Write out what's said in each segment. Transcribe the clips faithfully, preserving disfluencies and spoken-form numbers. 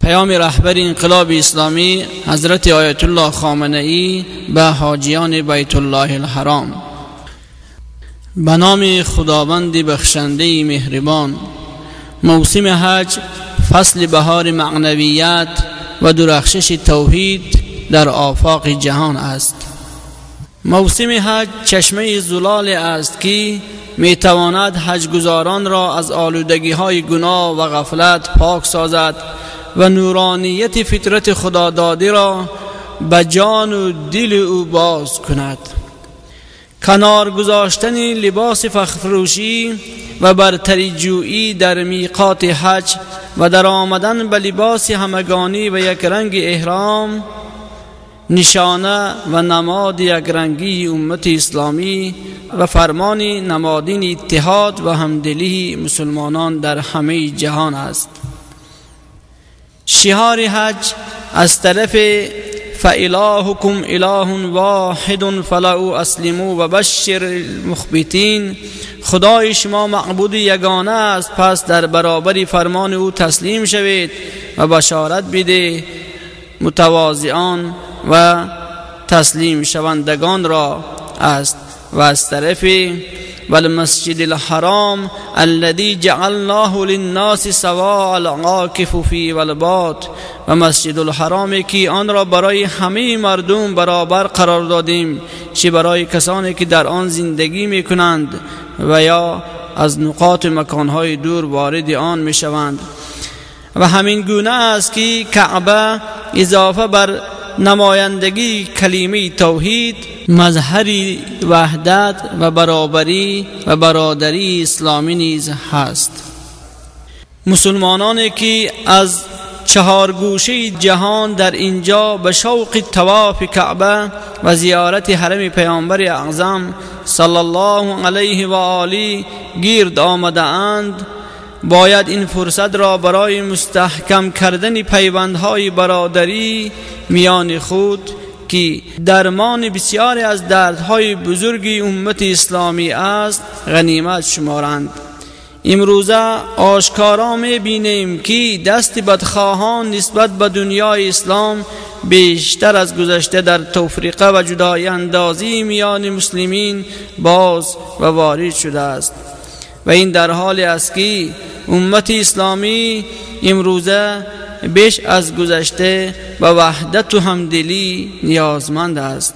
پیام رهبر انقلاب اسلامی حضرت آیت الله خامنه‌ای به حاجیان بیت الله الحرام. به نام خداوند بخشنده مهربان. موسم حج فصل بهار معنویت و درخشش توحید در آفاق جهان است. موسم حج چشمه زلال است که می تواند حجگزاران را از آلودگی های گناه و غفلت پاک سازد و نورانیت فطرت خداداده را به جان و دل او باز کند. کنار گذاشتن لباس فخرفروشی و برتری جویی در میقات حج و در آمدن به لباس همگانی و یک رنگ احرام نشانه و نماد یکرنگی امت اسلامی و فرمان نمادین اتحاد و همدلی مسلمانان در همه جهان است. شعار حج از طرف فإلهکم اله واحد فله اسلموا و بشر المخبتین، خدای شما معبود یگانه است، پس در برابر فرمان او تسلیم شوید و بشارت بده متواضعان و تسلیم شوندگان را است. و از طرف والمسجد الحرام الذي جعلناه للناس سواء العاكف فيه والباد، و مسجد الحرامی که آن را برای همه مردم برابر قرار دادیم، چه برای کسانی که در آن زندگی می کنند و یا از نقاط مکانهای دور وارد آن می شوند. و همین گونه است که کعبه اضافه بر نمایندگی کلمه توحید مظهر وحدت و برابری و برادری اسلامی نیز هست. مسلمانانی که از چهار گوشه جهان در اینجا به شوق طواف کعبه و زیارت حرم پیامبر اعظم صلی الله علیه و آله گرد آمده اند، باید این فرصت را برای مستحکم کردن پیوندهای برادری میان خود که درمان بسیاری از دردهای بزرگی امت اسلامی است غنیمت شمارند. امروزه آشکارا می‌بینیم که دست بدخواهان نسبت به دنیای اسلام بیشتر از گذشته در تفریقه و جدایی اندازی میان مسلمین باز و وارد شده است، و این در حالی است که امت اسلامی امروزه بیش از گذشته به وحدت و همدلی نیازمند است.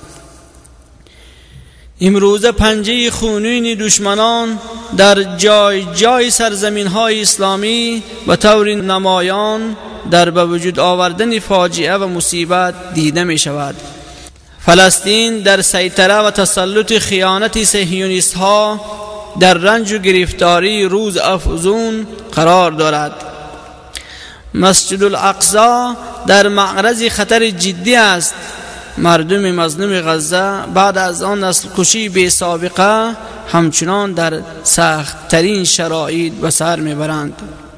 امروزه پنجه خونین دشمنان در جای جای سرزمین های اسلامی به طور نمایان در به وجود آوردن فاجعه و مصیبت دیده می شود. فلسطین در سیطره و تسلط خیانت صهیونیست ها در رنج و گرفتاری روز افزون قرار دارد. مسجد الاقصی در معرض خطر جدی است. مردم مظلوم غزه بعد از آن نسل کشی بی سابقه همچنان در سخت ترین شرایط به سر میبرند.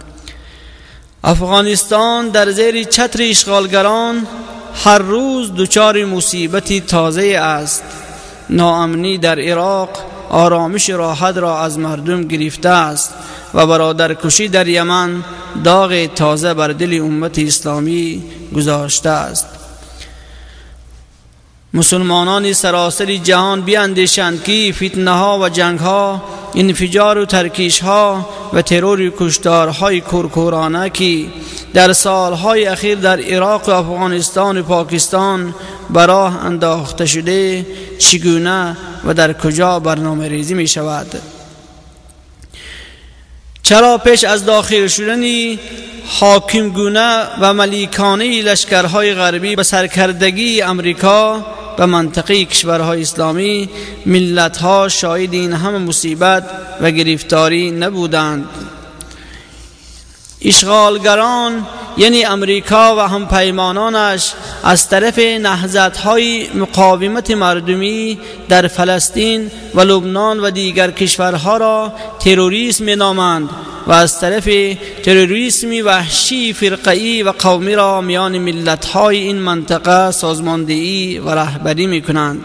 افغانستان در زیر چتر اشغالگران هر روز دچار مصیبتی تازه است. ناامنی در عراق آرامش راحت را از مردم گرفته است و برادرکشی در یمن داغ تازه بر دل امت اسلامی گذاشته است. مسلمانان سراسر جهان بیاندیشند که فتنه ها و جنگ ها، انفجار و ترکیش ها و ترور و کشتارهای کورکورانه که در سالهای اخیر در عراق و افغانستان و پاکستان براه انداخته شده چگونه و در کجا برنامه ریزی می شود. چرا پیش از داخل شدن حاکمگونه و ملیکانه لشکرهای غربی به سرکردگی امریکا به منطقه کشورهای اسلامی ملتها شاهد این همه مصیبت و گرفتاری نبودند؟ اشغالگران یعنی امریکا و همپیمانانش از طرف نهضت‌های مقاومت مردمی در فلسطین و لبنان و دیگر کشورها را تروریسم می‌نامند و از طرف تروریسم وحشی فرقه‌ای و قومی را میان ملت‌های این منطقه سازماندهی و رهبری می‌کنند.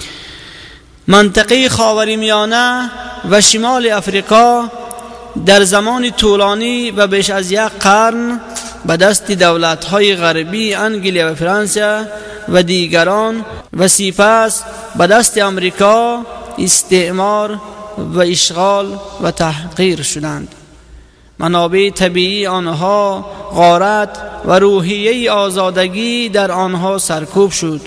منطقه خاورمیانه و شمال افریقا در زمان طولانی و بیش از یک قرن به دست دولت‌های غربی انگلیا و فرانسه و دیگران و سپس به دست آمریکا استعمار و اشغال و تحقیر شدند. منابع طبیعی آنها غارت و روحیه آزادگی در آنها سرکوب شد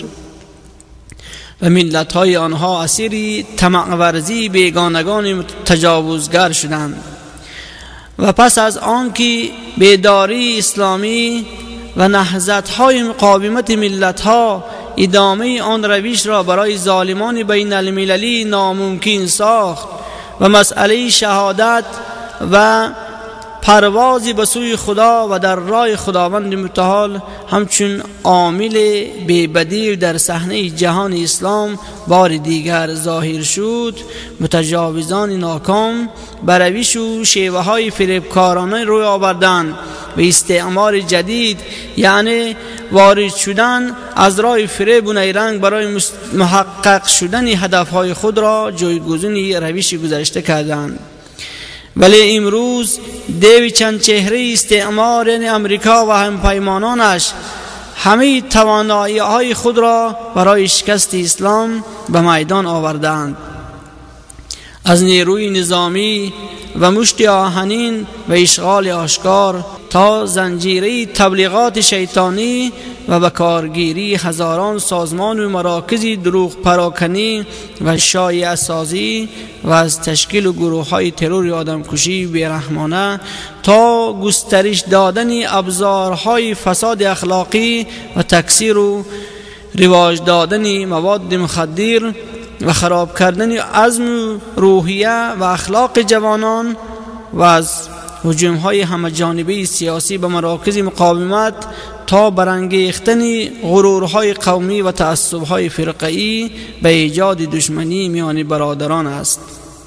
و ملت‌های آنها اسیر طمع ورزی بیگانگان تجاوزگر شدند. و پس از آنکه بیداری اسلامی و نهضت‌های مقاومت ملت‌ها ادامه آن روش را برای ظالمان بین المللی ناممکن ساخت و مسئله شهادت و پرواز به سوی خدا و در راه خداوند متعال همچون عامل بی‌بدیل در صحنه جهان اسلام بار دیگر ظاهر شد، متجاوزان ناکام بر روش و شیوه های فریبکارانه روی آوردند و استعمار جدید یعنی وارد شدن از راه فریب و نیرنگ برای محقق شدن هدفهای خود را جایگزین روش گذشته کردند. ولی امروز دیو چند چهره استعمار یعنی امریکا و همپیمانانش همه توانایی های خود را برای شکست اسلام به میدان آوردند. از نیروی نظامی و مشت آهنین و اشغال آشکار تا زنجیره تبلیغات شیطانی و بکارگیری هزاران سازمان و مراکز دروغ پراکنی و شایعه سازی و از تشکیل و گروه های ترور آدمکشی بیرحمانه تا گسترش دادن ابزارهای فساد اخلاقی و تکثیر و رواج دادن مواد مخدر و خراب کردن عزم روحیه و اخلاق جوانان و از هجوم های همه جانبه سیاسی به مراکز مقاومت تا برانگیختن غرورهای قومی و تعصبهای فرقه‌ای به ایجاد دشمنی میان برادران است.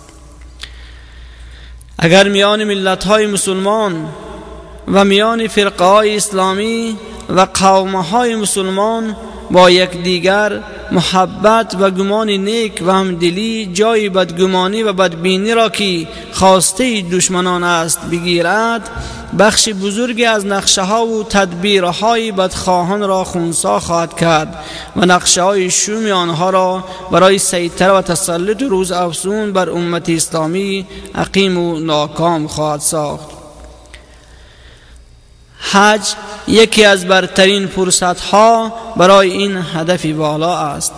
اگر میان ملت‌های مسلمان و میان فرقه‌های اسلامی و قوم‌های مسلمان با یکدیگر محبت و گمان نیک و همدلی جای بدگمانی و بدبینی را که خواسته دشمنان است بگیرد، بخش بزرگی از نقشه ها و تدبیرهای بدخواهان را خنثی خواهد کرد و نقشه های شوم آنها را برای سیطره و تسلط روز افزون بر امت اسلامی عقیم و ناکام خواهد ساخت. حج یکی از برترین فرصت‌ها برای این هدف والا است.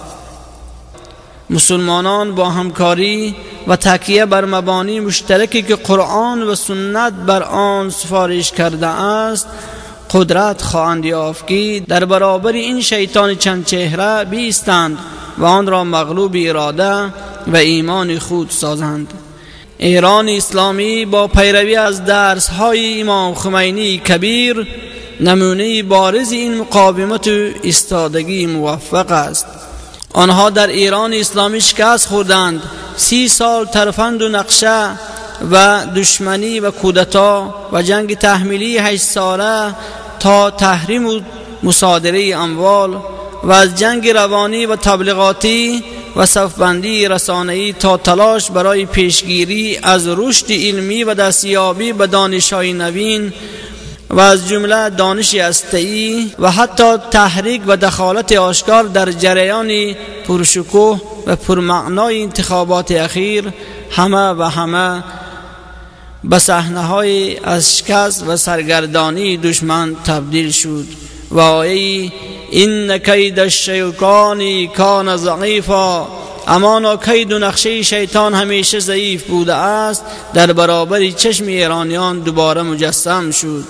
مسلمانان با همکاری و تکیه بر مبانی مشترکی که قرآن و سنت بر آن سفارش کرده است قدرت خواهند یافت که در برابر این شیطان چند چهره بایستند و آن را مغلوب اراده و ایمان خود سازند. ایران اسلامی با پیروی از درس‌های امام خمینی کبیر نمونه بارز این مقاومت و ایستادگی موفق است. آنها در ایران اسلامی شکست خوردند. سی سال ترفند و نقشه و دشمنی و کودتا و جنگ تحمیلی هشت ساله تا تحریم و مصادره اموال و از جنگ روانی و تبلیغاتی و صفبندی رسانه‌ای تا تلاش برای پیشگیری از رشد علمی و دستیابی به دانش‌های نوین و از جمله دانش هسته‌ای و حتی تحریک و دخالت آشکار در جریان پرشکوه و پرمعنای انتخابات اخیر همه و همه به صحنه‌های از شکست و سرگردانی دشمن تبدیل شد. و ای این کید الشیطان کان ضعیفا، اما کید و نقشه شیطان همیشه ضعیف بوده است در برابر چشم ایرانیان دوباره مجسم شد.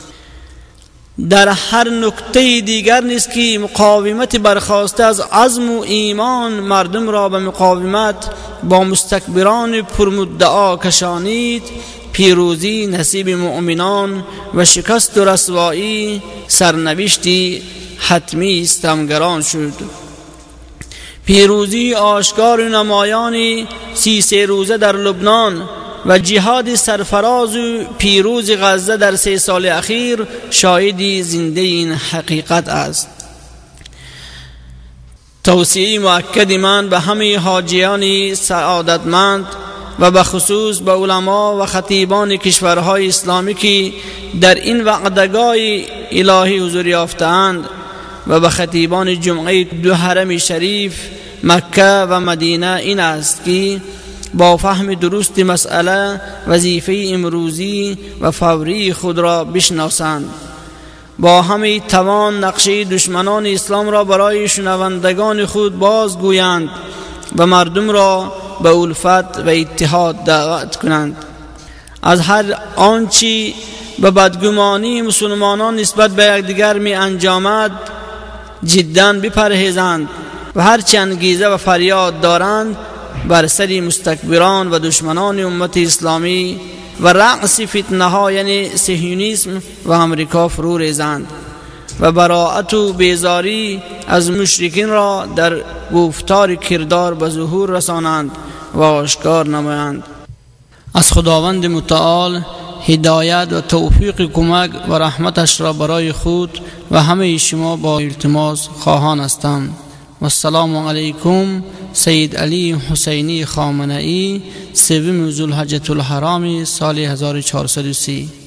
در هر نکته دیگر نیست که مقاومت برخاسته از عزم و ایمان مردم را به مقاومت با مستکبران پرمدعا کشانید. پیروزی نصیب مؤمنان و شکست و رسوایی سرنوشتی حتمی ستمگران شد. پیروزی آشکار و نمایانی سی سه روزه در لبنان و جهاد سرفراز و پیروز غزه در سه سال اخیر شاهدی زنده این حقیقت است. توصیه مؤکد من به همه حاجیان سعادتمند و به خصوص به علما و خطیبان کشورهای اسلامی که در این وعدگاه الهی حضور یافتند و به خطیبان جمعه دو حرم شریف مکه و مدینه این است که با فهم درست مسئله وظیفه امروزی و فوری خود را بشناسند، با همه توان نقشه دشمنان اسلام را برای شنوندگان خود بازگویند و مردم را به الفت و اتحاد دعوت کنند. از هر آنچه به بدگمانی مسلمانان نسبت به یکدیگر می انجامد جدا بپرهیزند و هر چه انگیزه و فریاد دارند بر سر مستکبران و دشمنان امت اسلامی و رأس فتنه ها یعنی صهیونیسم و امریکا فرو ریزند و براءت و بیزاری از مشرکین را در گفتار کردار به ظهور رسانند و آشکار نمایند. از خداوند متعال هدایت و توفیق کمک و رحمتش را برای خود و همه شما با التماس خواهان هستم. و السلام علیکم. سید علی حسینی خامنه‌ای، سوم ذوالحجة الحرام سال هزار و چهارصد و سی.